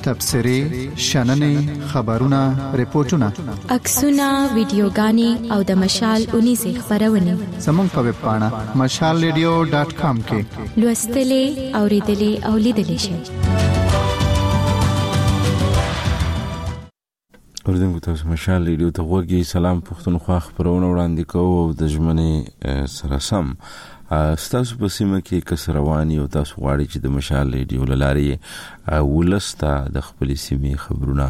S8: تبصرې شننې خبرونه ریپورتونه
S4: عکسونه ویډیوګانې او د مشال 19 خبرونه
S8: زموږ په ویب پاڼه mashalradio.com کې
S4: لوستلې اوریدلې او لیدلې شئ.
S1: اوردونکو تاسو مشال ریډیو ته وګورئ. سلام پښتونخوا خبرونه وړاندې کوو او د ژمنې سره سم ستاسو په سیمه کې کس رواني او تاسو غواړئ چې د مشال ریډیو لارې ولسته د خپل سیمې خبرونه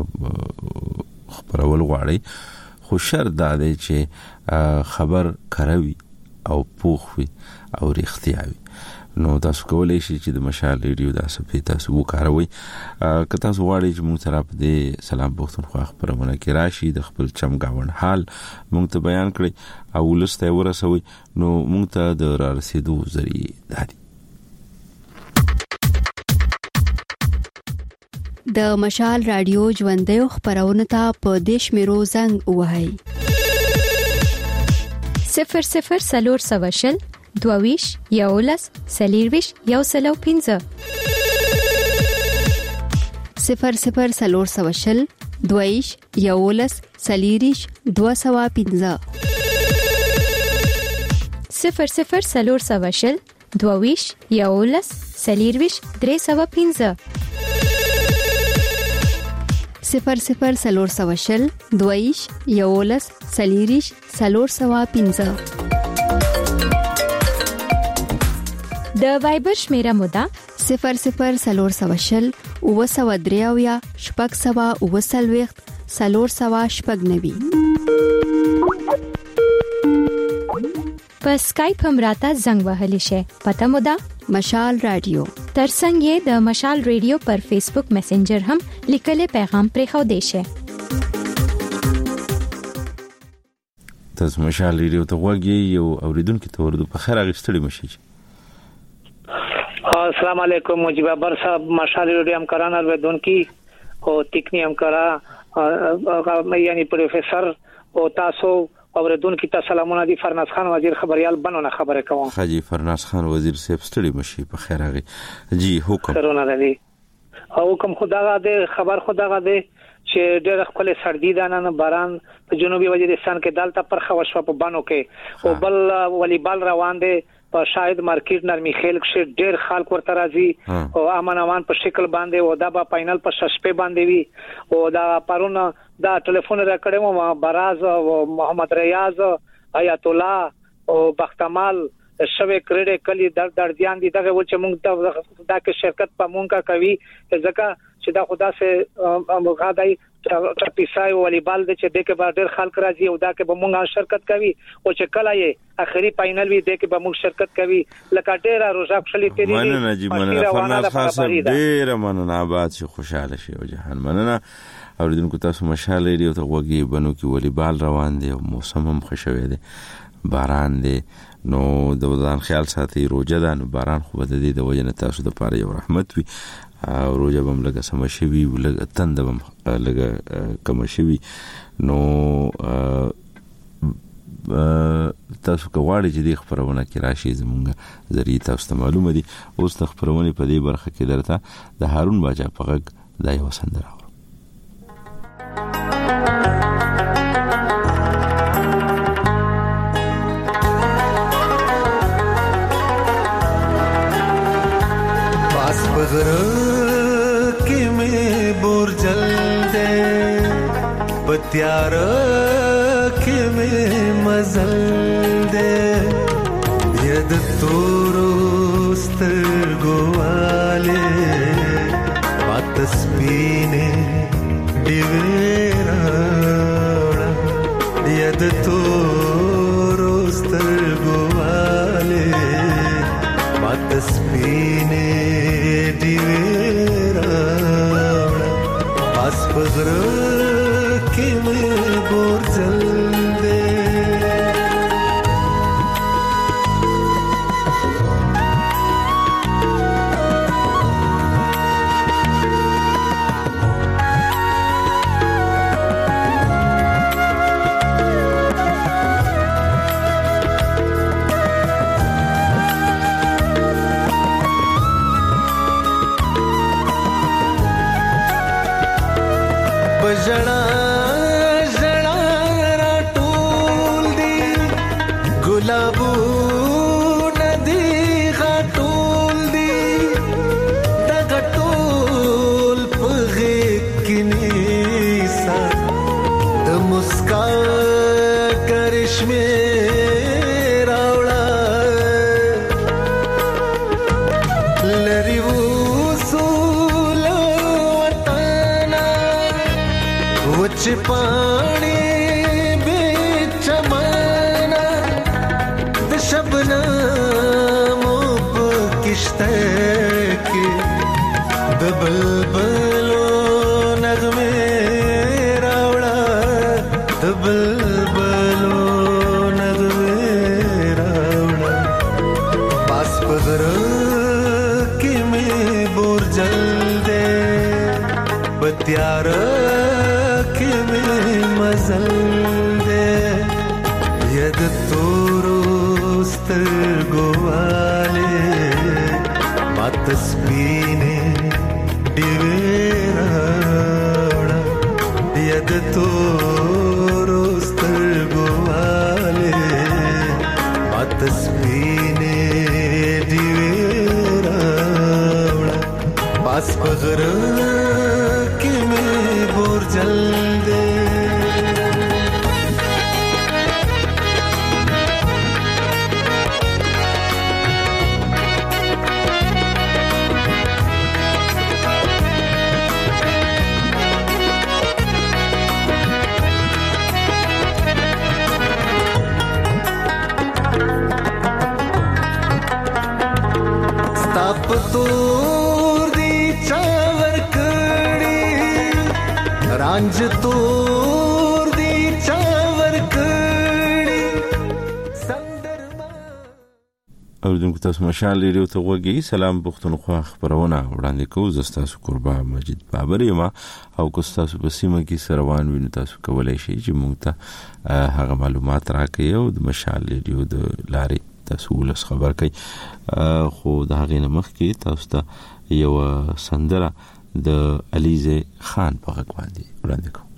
S1: خبرول غواړئ، خو شرط دا دی چې خبر کروي او پوخ وي او رښتیا وي. نو تاسو کولای شئ چې د مشال ریډیو د صفحې تاسو وکاروئ. که تاسو غواړئ چې موږ سره په دې سلام پښتونخوا خبرونه کې راشي، د خپل چمګاوند حال موږ ته بیان کړئ او ولسته ورسوي، نو موږ ته د رسیدو ذریعہ دادي.
S12: د مشال رادیو ژوندۍ خبرونه ته په دیش میرو زنګ وهاي
S4: 00 22 یولس سلیرویش یو سلو 15
S12: 00 22 یولس سلیریش 215
S4: 00 22 یولس سلیرویش 315
S12: 00 22 یولس سلیریش 315
S4: د وایبر شمیره مودا
S12: 00 وسودریاویا شپږ سوا وسلويخت سلور سوا شپږ نوي.
S4: په سکایپ هم راته زنګ وهلی شي. پته مودا
S12: مشال رادیو.
S4: ترڅنګ یې د مشال رادیو پر فیسبوک میسنجر هم لیکل پیغام پرې خو دی شي.
S1: تاسو مشال رادیو ته وګورئ او اوریدونکو ته ورته په خیر اغستړي مشي.
S13: السلام علیکم مجیب بر صاحب مشال ریډیو همکاران اوریدون کی او تکنی همکارا یعنی پروفیسور او تاسو اوریدون کی تاسو سلامونه دي. فرناز خان وزیر خبريال بنونه خبره کوم.
S1: حاجی فرناز خان وزیر صاحب ستړي مشي په خیر اغي جی حکم
S13: سرونه لري او حکم خدا غاده خبر خدا غاده چې ډېر خپل سردی دانه باران په جنوبي وزیرستان کې دالته پر خوشو په بانو کې او بل والیبال روان دي په شاهد مارکیټ نرمي خیل کې ډېر خلک ورته راځي او امن امان په شکل باندې او دا په فائنل په شپه باندې وي او دا پرونه دا ټلیفون را کړم ما براز او محمد ریاض آیت الله او بختمال شوه کړه کلی در ځان دي دغه و چې موږ دا کې شرکت په مونږه کوي ځکه چې دا خدا سه مغادای ټپیسای والیبال د چې د کې ډېر خلک راځي او دا کې به مونږه شرکت کوي او چې کله یې اخري فائنل وي د کې به مونږ شرکت کوي لکه ډېر روزه خپلې تیری
S1: مننه جی مننه فرناز خاص ډېر مننه آباد شي خوشاله شي او جهان مننه. اوریدونکو تاسو مشال ریډیو ته وګورئ. بنو کې والیبال روان دي او موسم هم خوشوي دي، باران دي، نو د ودان خیال ساتي. روزه ده نو باران خو بده دي د وجنه تاسو د پاره یو رحمت وي او روزه بم لګه سم شي وي لګه تند بم لګه کم شي وي. نو تاسو کوواړی چې د خبرونه کې راشي زمونږ ذریعہ تاسو ته معلومه دي. اوس د خبرونه په دې برخه کې درته د هارون باجا پغک د یو سندره
S14: बगर के में बोर जल दे बत्यार के में मजल दे यद तोरोस्त गोवाले बातस पीने दिवेरा यद तोरोस्त गोवाले बातस पीने बगर के में बोर जल दे پژړا ژړا را ټول دی ګلابو ندی غټول دی د غټول پغه کنيسا د مسکا کرشمه راوړا لری وصول وطنا وچ پانی بیچ مانا د شبنم په کشته کې د بلبلو نغمه راوړا د بلبلو نغمه راوړا پاس پغر کې مې بور جل دے بتیار کې مې مزل دے ید تورو سترګواله مات سپینه دیوراړه ید تورو سترګواله مات سپینه دیوراړه پاس پغر کې مې بور جل دے ستاپ تور دی چاور کړي رانج تور دی چاور کړي
S1: اوریدونکو تاسو مشال ریډیو ته وګورئ. سلام پښتونخوا خبرونه وړاندې کوم. زستاسو قربا مجید بابر یم او کو تاسو په سیمه کې سروان وینئ تاسو کولای شئ چې موږ ته هغه معلومات راکړئ او د مشال ریډیو د لارې تاسو ولس خبر کړئ. خو د هغې نه مخکې تاسو ته یو سندره د علیزه خان په غږ باندې وړاندې کوم.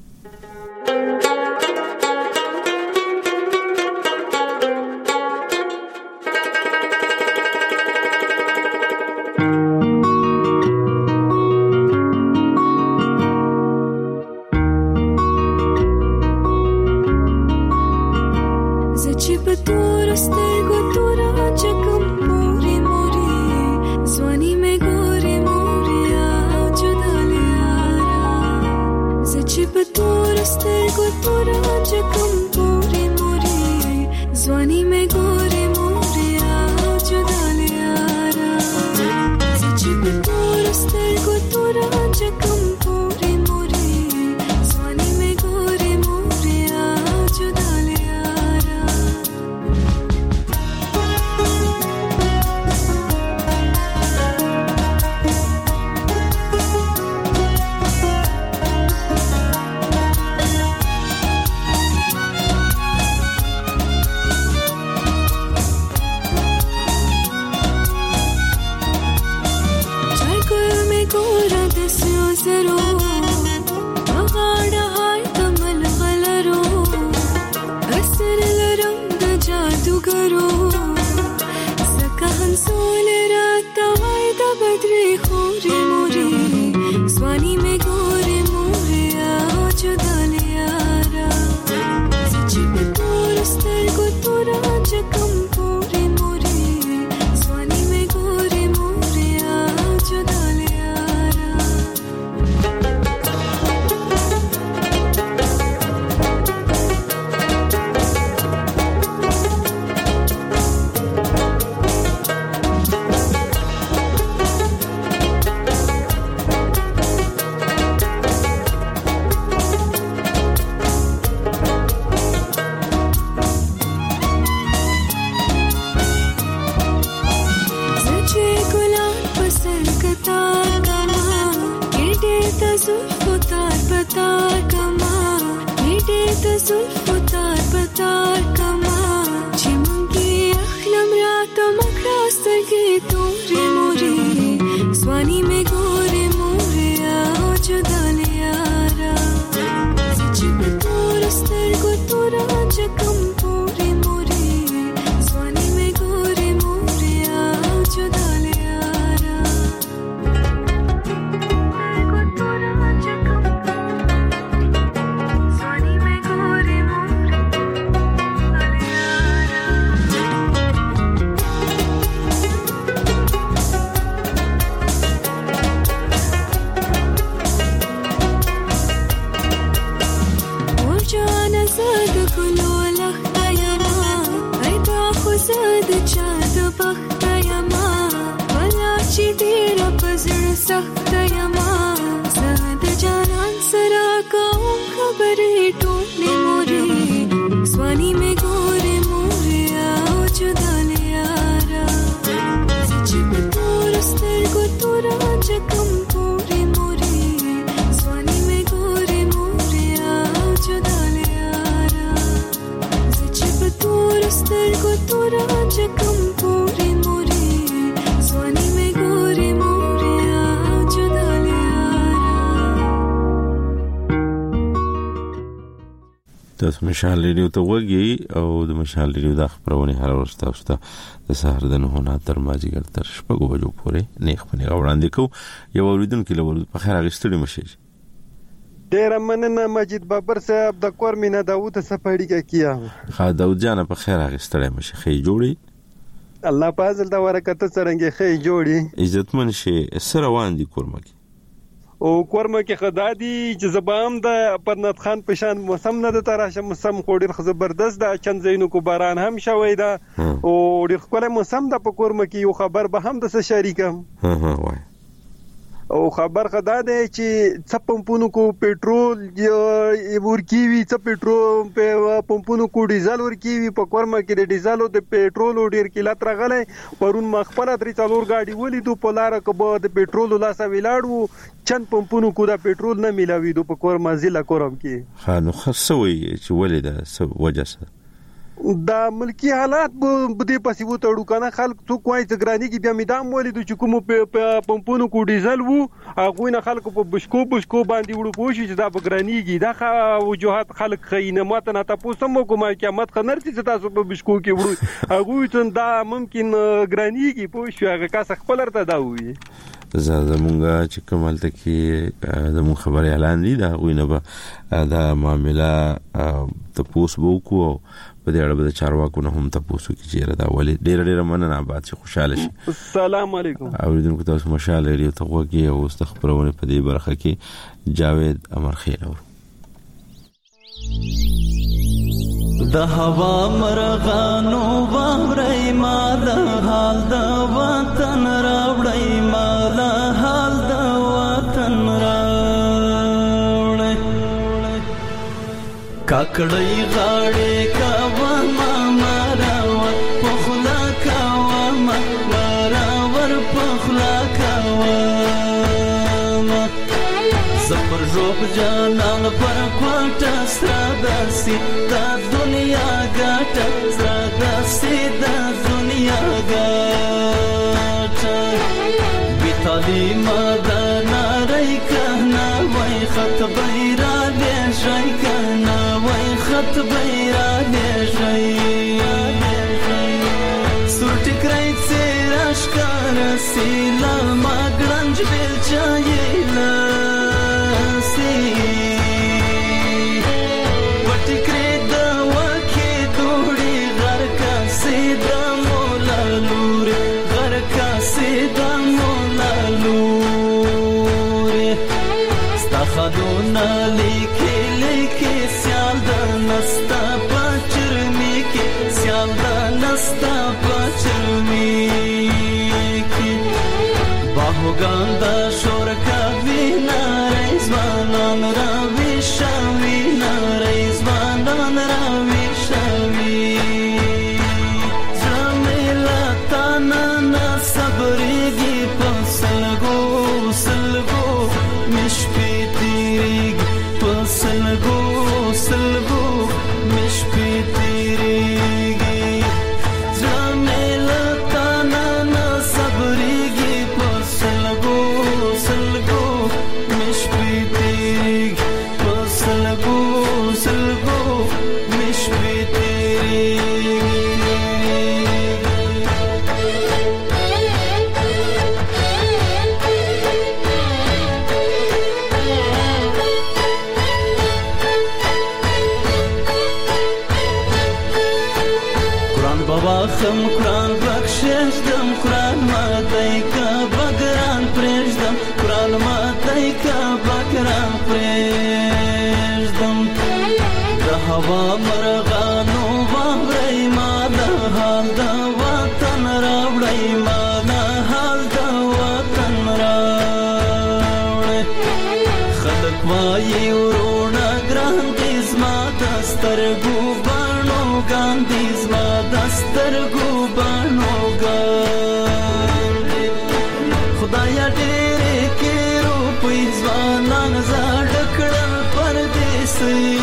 S15: स्वानी में गोरे मोरे आओ जुदा ले यारा
S1: تاسو مشال ریډیو ته وګورئ او د مشال ریډیو د خبرونه هر ورځ تاسو ته د سهار د 9 تر مازیګر تر شپږ بجو پورې نیخ په نیغه وړاندې کو یو اوریدونکو له په خیر اغستړي مشي.
S15: ډیر مننه مجید بابر صاحب د کور مینا داوود سپاړی کا کیا
S1: خا داوود جان په خیر اغستړي مشي خې جوړي
S15: الله پازل دا ورکت سرنګ خې جوړي
S1: عزتمن شي سره وان دي کورمه
S15: او کورمه کې خدادي چې زبام د پرنت خان پشان موسم نه د تراشه موسم خوډر زبردست د چند زینو کو باران هم شوي دا او ډیر خپل موسم د په کورمه کې یو خبر به هم د شریکم
S1: وای
S15: او خبر خدا ده چې څه پمپونو کو پېټرول ورکیوي څه پېټرول په پمپونو کو ډیزل ورکیوي په کورمه کې د ډیزل او د پېټرول ډیر کیلات راغله پرون مخبل تر څلور گاډي ولیدو په لار کې د پېټرول لاسه ویلاړو چند پمپونو کو د پېټرول نه ملاوي دو په کورمه ضلع کورم کې
S1: خانو خصوي چې ولې د وجه
S15: دا ملکی حالات بده پسې وو تړو کنه خلک تو کوی څګرانی کې بیا میدان ولې د چکمو په پمپونو کو ډیزل وو هغه نه خلک په بشکو باندې وړو پوښي چې دا بګرانیږي دا وجوهات خلک خینه ماته نه تاسو مو کومه قیامت خنرتي چې تاسو په بشکو کې وړو هغه ته دا ممکن ګرانیږي پوښي هغه کاسه خپل ارته دا وي
S1: زمونږه چې کومالته کې زمون خبري اعلان دي دا غوینه به دا معاملې تاسو وکړو په دې اړه به چارواکو نه هم تاسو کې چیرې دا ولې ډېر مننه آباد شي خوشاله شي.
S15: السلام علیکم.
S1: اوریدونکو تاسو مشال ریډیو ته وګورئ او استخبارونه په دې برخه کې جاوید امرخیل اور
S14: د هوا مرغانو باورې ما د حال د وطن راوړې ما د حال د وطن راوړې کاکړې غاړې کا ما مراور پخلا کا ما مراور پخلا کا زپر روب جانان پر کوټه سترادسي د دنیا ګټه سترادسي د دنیا ګټه بیتالي مدنا رای کنا وای خط بیرا دې شای کنا وای خط بیرا دې شای سورټ کرای سراش کار سیلا ماګرنج بل چایلا خدونا لیکي لیکي سیال د نستا پچرمی کې سیال د نستا پچرمی کې باهوګان د شور کوي نارای ځوانان راوي شوي نارای ځوانان راوي شوي زميلا تانا صبرېږي په سلګو سلګو مشپي سلګو مش پیتریږي زميلا تانا نه صبرېږي په سلګو مش پیتریږي په سلګو مش پیتریږي خم قرآن بخشش دم قرآن ماتای کا بگران پریش دم قرآن ماتای کا بگران پریش دم د هوا مرغانو باورې ما د حال د وطن راوړې ما د حال د وطن راوړې خلک وایي ورونه ګران دي زما د سترګو باڼو ګاندي زما د سترګو باڼو ګاندي خدایا ډېرې کې روپۍ ځوانان زاړه کړل پردیسي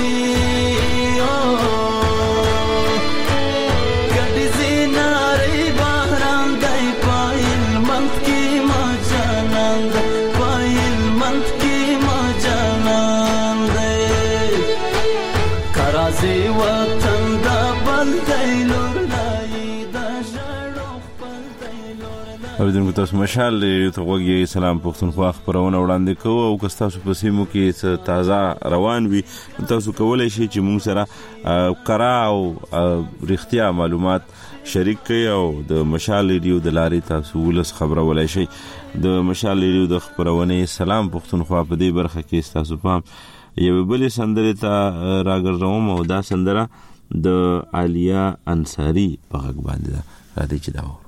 S14: ګډې زینارې باران دی پایل منت کې ما جانان دی پایل منت کې ما جانان دی کرازي
S1: اوریدونکو تاسو مشال ته وګورئ سلام پښتونخوا خبرونه وړاندې کوو او که تاسو په سیمو کې تازه روان وي تاسو کولای شئ چې موږ سره قرا او رښتیا معلومات شریک کړئ او د مشال ریډیو د لارې تاسو ولس خبره ولای شئ د مشال ریډیو د خبرونه سلام پښتونخوا په دې برخه کې تاسو په یو بل سندره ته راګرځوم او دا سندره د عالیه انصاری په غږ باندې را دي چې دا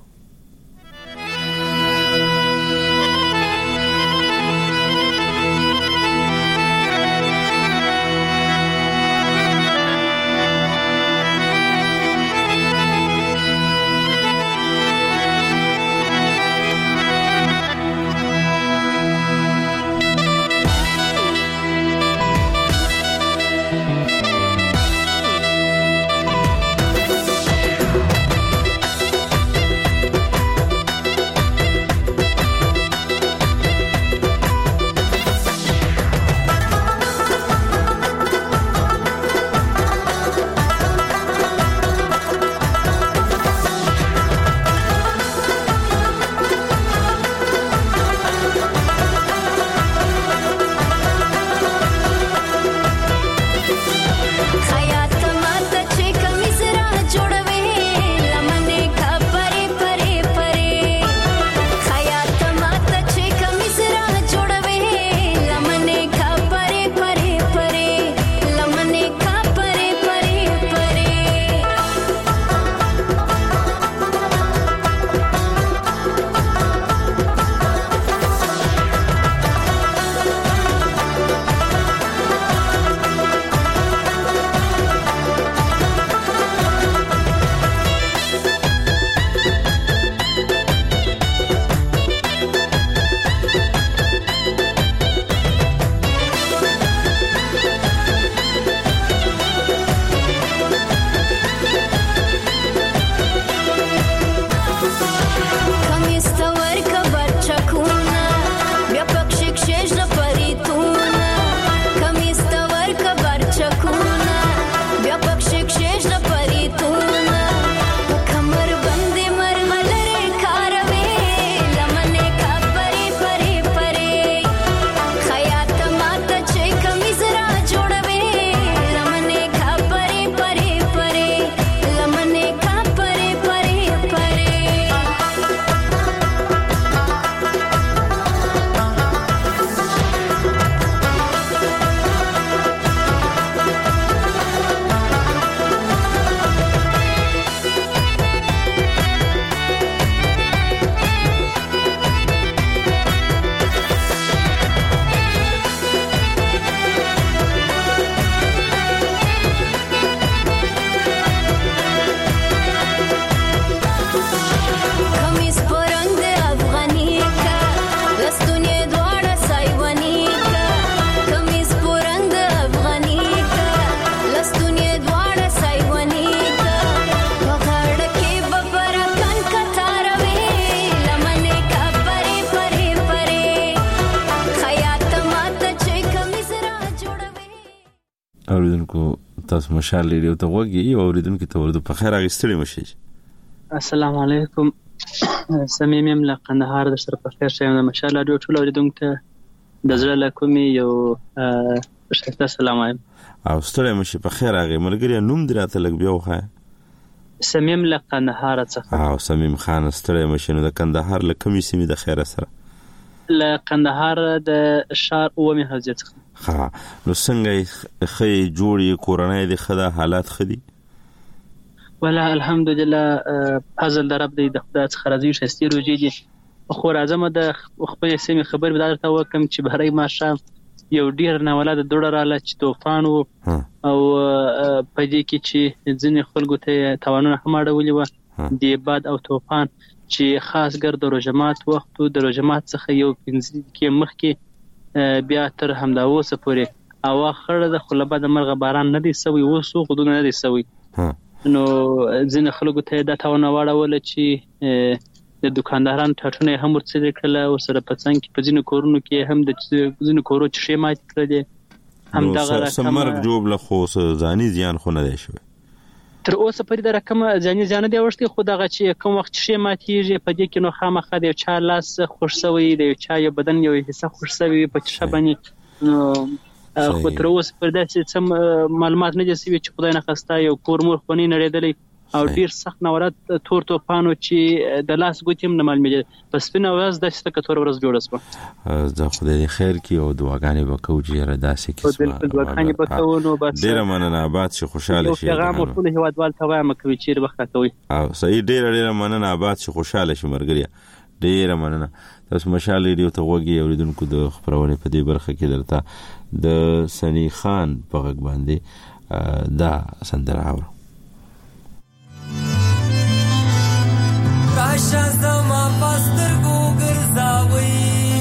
S1: اوریدونکو تاسو مشال ریډیو ته وګورئ او اوریدونکو ته ورته په خیر اغستړي مشي.
S16: السلام علیکم. سمیم یم له قندهار د سره په خیر شم د مشال ریډیو ټول اوریدونکو ته د زړه له کومې یو ښکته سلام وایم.
S1: او ستړي مشي په خیر اغه ملګری نوم دراته لګ بیا وخه.
S16: سمیم له قندهار څخه.
S1: او سمیم خان ستړي مشي نو د قندهار له کومې سیمې د خیر سره؟
S16: له قندهار د شار اومه حوزه څخه.
S1: ها نو څنګه خې جوړي کورنۍ د خدا حالات خدي؟
S16: ولا الحمدلله فضل درب دی د خدای څخه راضي شستي روجي دي. خو راځم د خپل سیمه خبر به درته وکم چې بهرای ماشه یو ډیر نه ولادت دوړه رااله چې طوفان او په دې کې چې ځینې خلکو ته توانونه هم اړولې و دی باد او طوفان چې خاص ګرد روجمات وخت د روجمات څخه یو 15 کې مخ کې بیا تر همدا اوسه پورې او خړه د خلبه د مرغ باران نه دی سوي وسو خودونه نه دی سوي نو ځینې خلکو ته دا توانه واړول چې د دکانداران ټاټونه هم ورڅ کړل او سره پڅنګ کې په ځینو کورونو کې هم د ځینو کورو چې شیمات کړل هم دا غره
S1: سمرګ جوړ له خو ځاني زیان خو نه دی شوی.
S16: تر اوسه پرې د رقم ځاني ځان دی اوښتي خو دغه چې کوم وخت شي ماتیږي په دې کې نو خامخا د چا لاس خوش شوی دی چا یو بدن یو حصہ خوش شوی په شبني خو تر اوسه پر داسې سم معلومات نه دي چې خدای نه خسته یو کور مور خونی نړیدلې او ډیر سخت نورات تور توپانو چې د لاس ګوتیم نه معلومیږي پس په نواز د څه کتور ورځ جوړه سو
S1: د خدای خیر کی او دعاګانې وکړو چې را داسې کیسه
S16: دعاګانې وکړو نو بس
S1: ډیر مننه آباد شي خوشاله شي
S16: پیغام ټول هیوادوال ته وایم کوي چې وخت کوي
S1: او صحیح ډیر مننه آباد شي خوشاله شي مرګریا ډیر مننه تاسو مشال ریډیو ته وګورئ اوریدونکو د خبرونه په دې برخه کې درته د سنی خان په غږ باندې دا سندره اورو
S17: راشه زما پستر کو ګرځاوي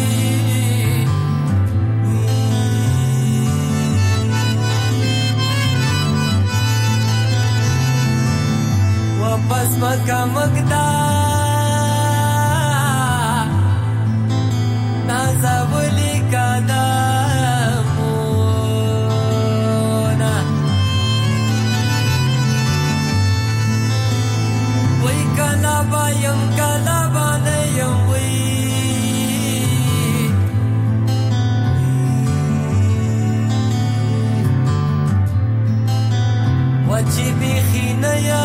S17: واپس مکه مقدا نازولی کادا یم کلا باندې یم وی وچی بیخینه یا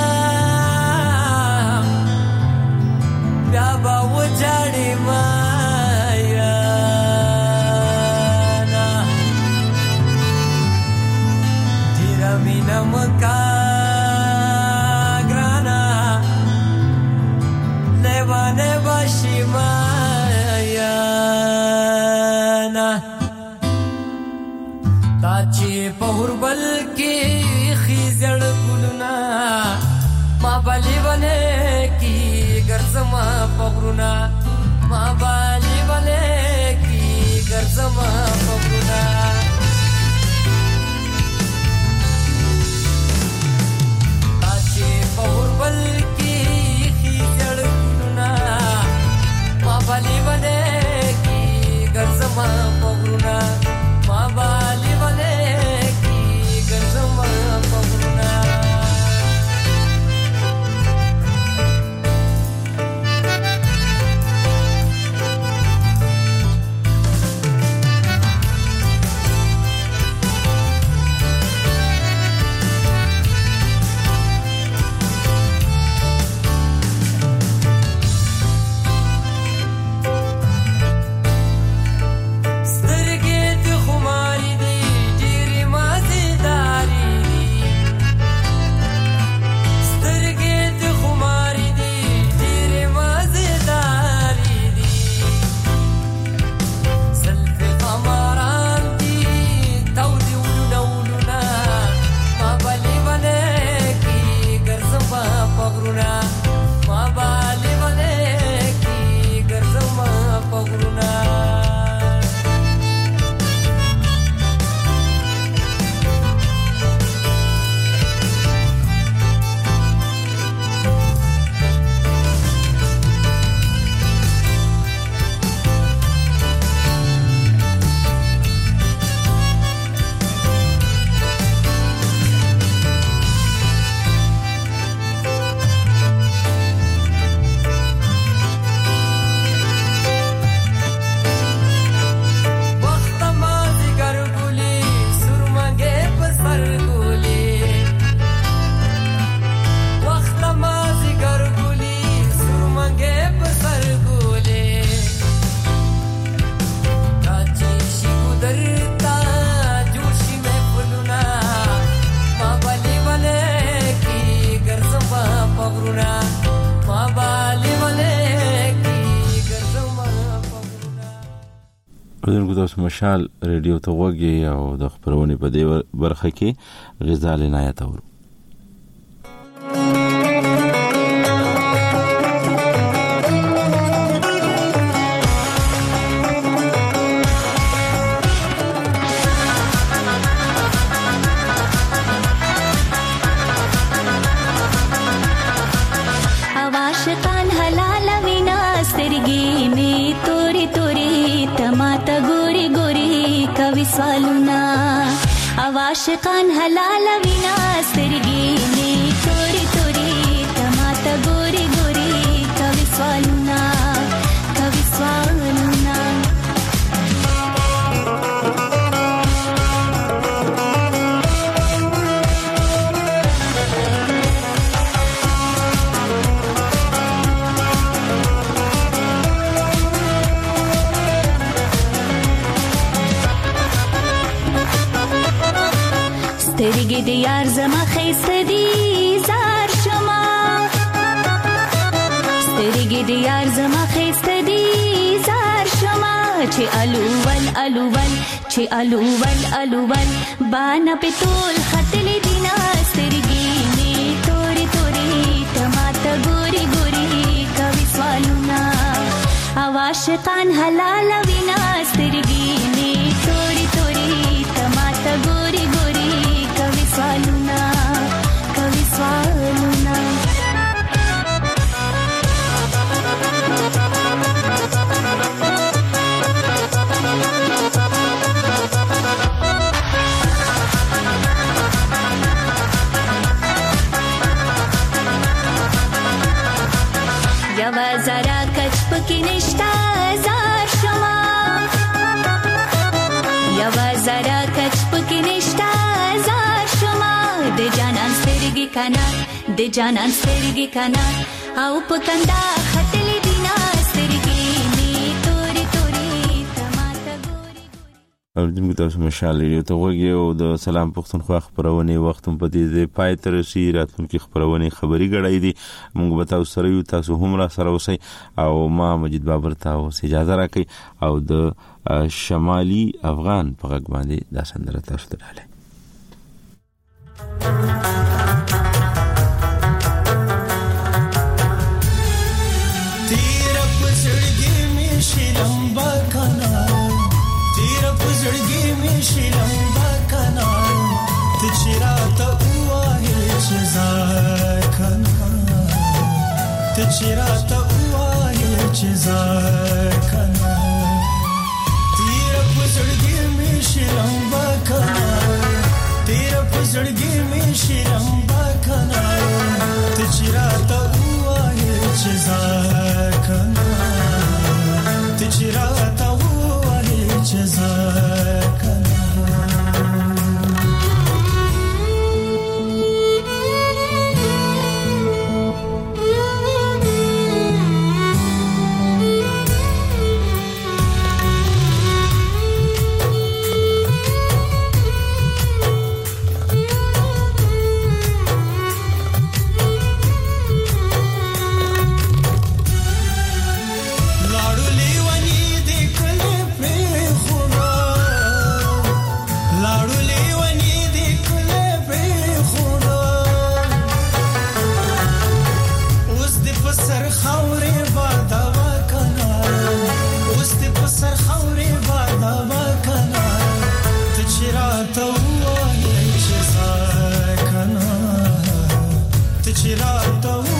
S17: بیا با وجاړی ما یا نا تیرا مینا مکا پهوربل کې خيزړ ګلونا ما بالي ونه کی ګرځما پغرونا ما بالي ونه کی ګرځما پغرونا اچي پهوربل کې خيزړ ګلونا ما بالي ونه کی ګرځما پغرونا ما بالي ونه
S1: تاسو مشال ریډیو ته وګورئ او د خبرونې په دې برخه کې غزال عنایت اورو
S18: आवाशकान हलाल विना स्तरगी में سترګې د یار زما خیسته دي زار شما سترګې د یار زما خیسته دي زار شما چې الوول الوول چې الوول الوول بانا په تول خطلې دینا سترګې می تورې تورې تماته ګوري ګوري کوي سوالونه عاشقان حلال وینا سترګې می تورې تورې تماته ګوري ګوري کوي سوالونه کوي سوالونه یوا زرا کچ پکې نشتا زار شما یوا زرا کچ پکې نشتا زار شما د جانان سترګې کنا د جانان سترګې کنا او پکندا خطلې دینا سترګې می تورې تورې تماته ګوري
S1: اوردونکو تاسو مشال ریډیو ته وګورئ او د سلام پښتونخوا خبرونه وخت په دې پای تر رسي راتلونکي خبرونه خبري غړای دي موږ به تاسو سره یو تاسو هم را سره اوسئ او ما مجید بابر تاسو اجازه راکړئ او د شمالي افغان په غږ باندې دا سندره تاسو ته ډالې
S14: تیر پسړګي می شلمبا کنا تیر پسړګي می شلمبا کنا ته چیرته وایې چې زار کنا ته چیرته وایې چې زار کنا تیر پسړګي می شلمبا کنا تیر پسړګي می شلمبا کنا ته چیرته وایې چې زار کنا ته چیرته وایې چې زار کنا Chirata